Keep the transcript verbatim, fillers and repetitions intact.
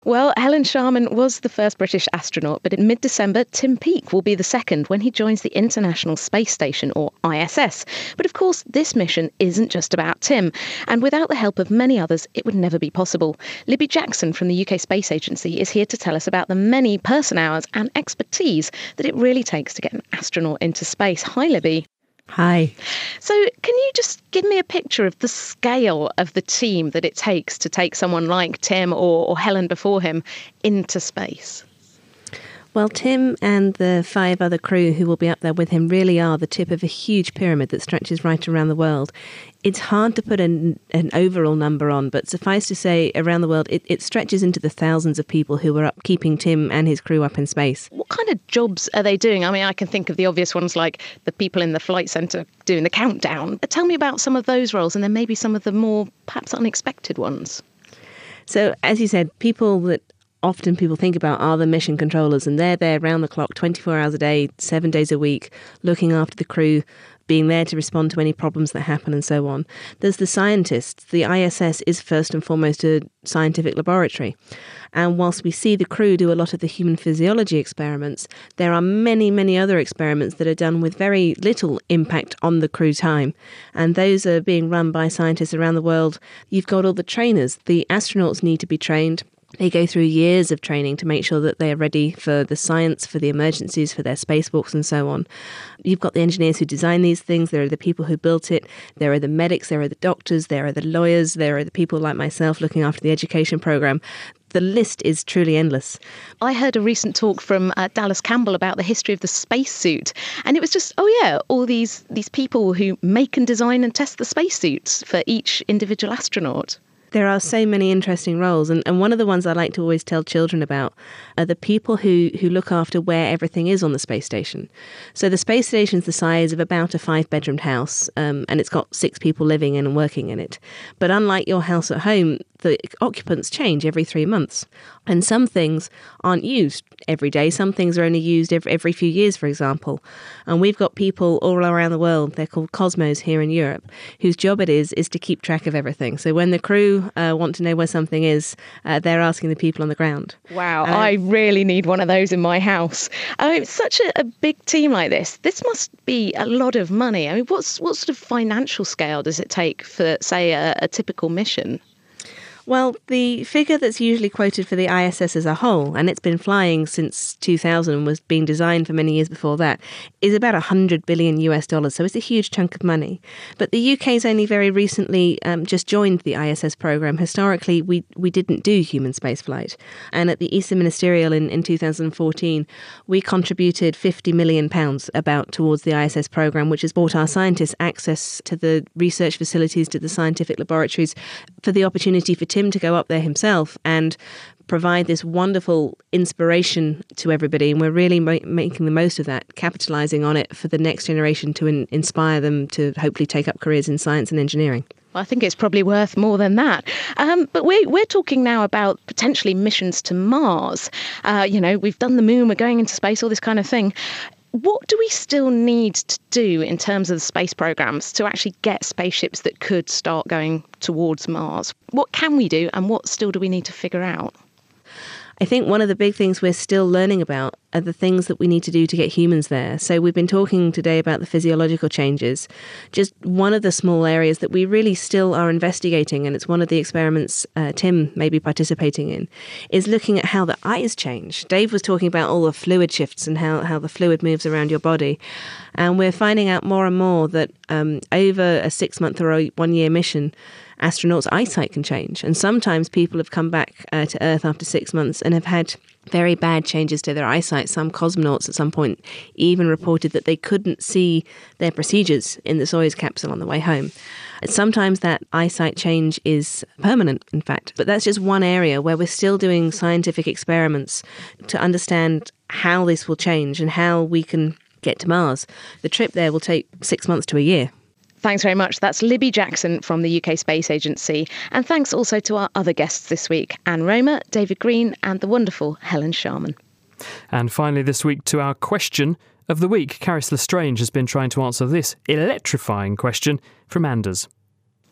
Well, Helen Sharman was the first British astronaut, but in mid-December, Tim Peake will be the second when he joins the International Space Station, or I S S. But of course, this mission isn't just about Tim, and without the help of many others, it would never be possible. Libby Jackson from the U K Space Agency is here to tell us about the many person hours and expertise that it really takes to get an astronaut into space. Hi, Libby. Hi. So can you just give me a picture of the scale of the team that it takes to take someone like Tim or, or Helen before him into space? Well, Tim and the five other crew who will be up there with him really are the tip of a huge pyramid that stretches right around the world. It's hard to put an, an overall number on, but suffice to say, around the world, it, it stretches into the thousands of people who are up keeping Tim and his crew up in space. What kind of jobs are they doing? I mean, I can think of the obvious ones like the people in the flight centre doing the countdown. Tell me about some of those roles and then maybe some of the more perhaps unexpected ones. So, as you said, people that often people think about are the mission controllers, and they're there round the clock, twenty-four hours a day, seven days a week, looking after the crew, being there to respond to any problems that happen and so on. There's the scientists. The I S S is first and foremost a scientific laboratory. And whilst we see the crew do a lot of the human physiology experiments, there are many, many other experiments that are done with very little impact on the crew time. And those are being run by scientists around the world. You've got all the trainers. The astronauts need to be trained. They go through years of training to make sure that they are ready for the science, for the emergencies, for their spacewalks and so on. You've got the engineers who design these things. There are the people who built it. There are the medics. There are the doctors. There are the lawyers. There are the people like myself looking after the education program. The list is truly endless. I heard a recent talk from uh, Dallas Campbell about the history of the spacesuit. And it was just, oh yeah, all these, these people who make and design and test the spacesuits for each individual astronaut. There are so many interesting roles, and, and one of the ones I like to always tell children about are the people who, who look after where everything is on the space station. So the space station's the size of about a five-bedroomed house, um, and it's got six people living in and working in it. But unlike your house at home, the occupants change every three months. And some things aren't used every day. Some things are only used every, every few years, for example. And we've got people all around the world, they're called Cosmos here in Europe, whose job it is is to keep track of everything. So when the crew uh, want to know where something is, uh, they're asking the people on the ground. Wow, um, I really need one of those in my house. I mean, such a, a big team like this, this must be a lot of money. I mean, what's what sort of financial scale does it take for, say, a, a typical mission? Well, the figure that's usually quoted for the I S S as a whole, and it's been flying since two thousand and was being designed for many years before that, is about one hundred billion US dollars. So it's a huge chunk of money. But the U K's only very recently um, just joined the I S S programme. Historically, we, we didn't do human spaceflight. And at the Eastern Ministerial in, in two thousand fourteen, we contributed fifty million pounds about towards the I S S programme, which has brought our scientists access to the research facilities, to the scientific laboratories, for the opportunity for Tim to go up there himself and provide this wonderful inspiration to everybody. And we're really ma- making the most of that, capitalising on it for the next generation to in- inspire them to hopefully take up careers in science and engineering. Well, I think it's probably worth more than that. Um, but we're, we're talking now about potentially missions to Mars. Uh, you know, we've done the moon, we're going into space, all this kind of thing. What do we still need to do in terms of the space programs to actually get spaceships that could start going towards Mars? What can we do and what still do we need to figure out? I think one of the big things we're still learning about are the things that we need to do to get humans there. So we've been talking today about the physiological changes. Just one of the small areas that we really still are investigating, and it's one of the experiments uh, Tim may be participating in, is looking at how the eyes change. Dave was talking about all the fluid shifts and how, how the fluid moves around your body. And we're finding out more and more that um, over a six-month or a one-year mission, astronauts' eyesight can change. And sometimes people have come back uh, to Earth after six months and have had very bad changes to their eyesight. Some cosmonauts at some point even reported that they couldn't see their procedures in the Soyuz capsule on the way home. Sometimes that eyesight change is permanent, in fact. But that's just one area where we're still doing scientific experiments to understand how this will change and how we can get to Mars. The trip there will take six months to a year. Thanks very much. That's Libby Jackson from the U K Space Agency. And thanks also to our other guests this week, Anne Romer, David Green and the wonderful Helen Sharman. And finally this week to our question of the week. Caris Lestrange has been trying to answer this electrifying question from Anders.